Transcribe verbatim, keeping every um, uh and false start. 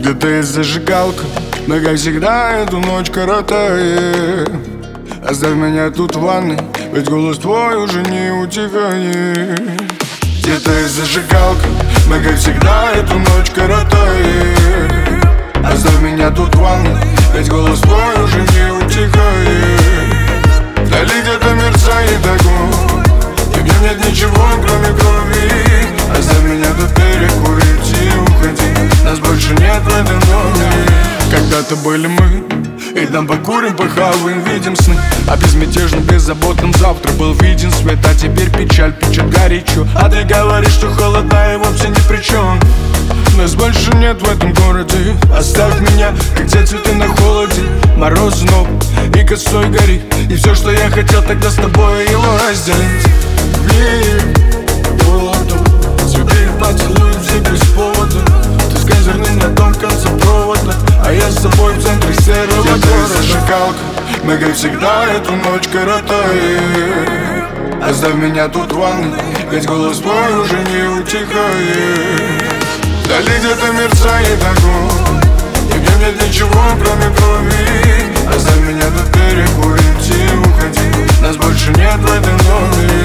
Где-то есть зажигалка, мы как всегда эту ночь коротаем. Оставь меня тут в ванной, ведь голос твой уже не утихает. Где-то есть зажигалка, мы как всегда эту ночь коротаем. Оставь меня тут в ванной, ведь голос твой уже не утихает. Вдали где-то мерцает огонь, и в нем нет ничего, кроме крови. Оставь меня тут перекурить и уходи, нас больше нет в этом доме. Когда-то были мы, и там покурим, похаваем, видим сны. А безмятежно, беззаботным завтра был виден свет. А теперь печаль, печет горячо. А ты говоришь, что холода и вовсе ни при чем. Нас больше нет в этом городе. Оставь меня, как те цветы на холоде. Мороз снова и косой горит. И все, что я хотел тогда с тобой, его разделить. Пей воду, цветы поцелуем все без повода. Ты с козырным на том конце провода, а я с собой в центре серого города. Зажигалка, мы как всегда эту ночь коротаем. Оставь меня тут в ванной, ведь голос твой уже не утихает. Вдали где-то мерцает огонь, и в нем нет ничего, кроме крови. Оставь меня тут перекурить и уходи, нас больше нет в этом доме.